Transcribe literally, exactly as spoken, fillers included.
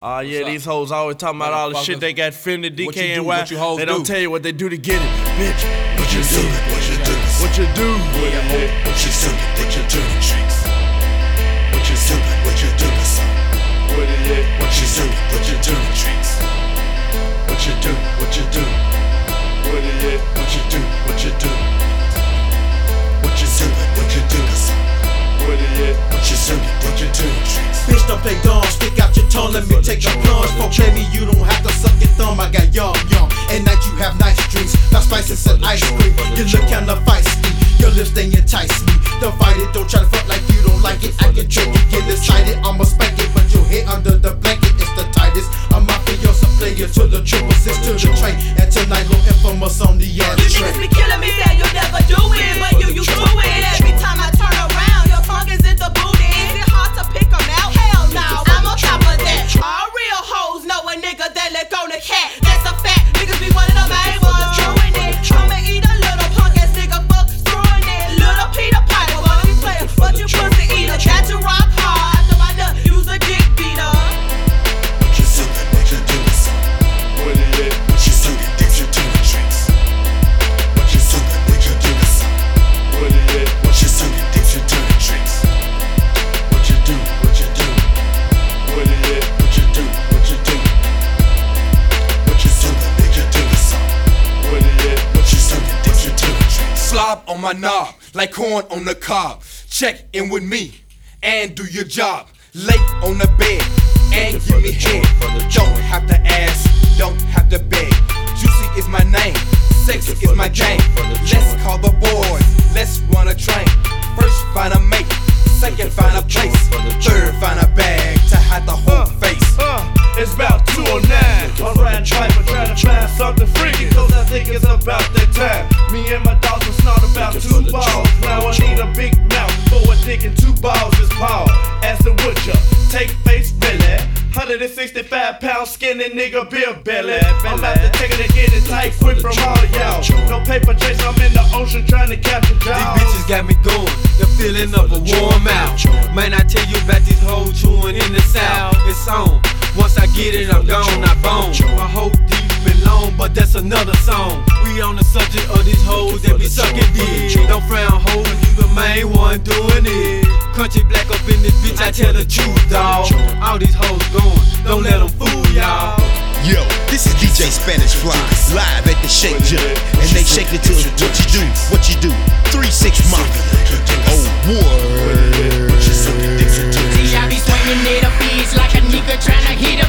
Ah, uh, yeah, these hoes always talking about all the shit they got finna D K and Y. They don't do? tell you what they do to get it. Bitch, what you do? What you do? What you do? What you do? What you do? What you do? Tricks. What you do? What you do? What you do? What you do? What you do? Tricks. What you do? What you do? What you do? What you do? What you do? What you do? What you do? What you do? What you do? What you do? Tricks. Bitch, don't play dumb, stick out your tongue, let me take a plunge. For baby, you don't have to suck your thumb, I got young, young. At night you have nice drinks, got spices and ice cream. You look kinda feisty, your lips they entice me. Don't fight it, don't try to fuck like you don't like it. I can trick it, get excited, I'ma spank it. But your head under the blanket, it's the tightest. I'm mafioso player to the triple six to the train. And tonight, low infamous on the other You train. niggas be killing me, say you'll never do it, but you used to it. Every time I turn around, your tongue is in the booty. Is it hard to pick them out? Hell no, I'm on top of that. All real hoes know a nigga that let go the cat. That's a fact, niggas be one of the main ones doing it. I'ma eat a little punk ass nigga, fuck screwing it. Little Peter Piper, wanna be player, but you pussy eater. Got to rock hard after my nut, use a dick beater. What you do? What you do? What you do? What you do? What you do? Tricks. What you do? What you do? What you do? What you do? What you do? Tricks. What you do? What you do? What you do? What you do? What you do? What you do? What you do? What you do? What you do? What you do? Tricks. Slob on my knob, like corn on the cob. Check in with me and do your job. Lay on the bed and give me head. Don't have to ask, don't have to beg. Juicy is my name, sex is my game. Let's call the boys, let's run a train. First find a mate, second find a place, third find a bag to hide the whole face. Uh, it's about two oh nine. I'm riding triper trying to find something freaky, cause I think it's about that time. Me and my dogs will snort about two balls. Now I need a big mouth for a dick and two balls is Paul. Asking would ya take face belly? one hundred sixty-five pound skinny nigga beer belly. I'm about to take it and get it tight quick from all of y'all. No paper chase, I'm in the ocean trying to capture These jaws. bitches got me going, the feeling of a warm mouth. Man, I tell you about these hoes chewing in the south. It's on, once I get it, I'm gone, I bone. My hoe deep and long, but that's another song. We on the subject of these hoes that be sucking dick. Don't frown, hoes, you the main one doing it. Country black up in this bitch, I tell the truth, dawg. All these hoes going, don't let them fool y'all. Yo, this is D J Spanish Fly, live at the Shake Jump. And they shake it to what you do, what you do. three six Mafia. Oh, word. What you do? See, I be swinging it a beats like a nigga tryna hit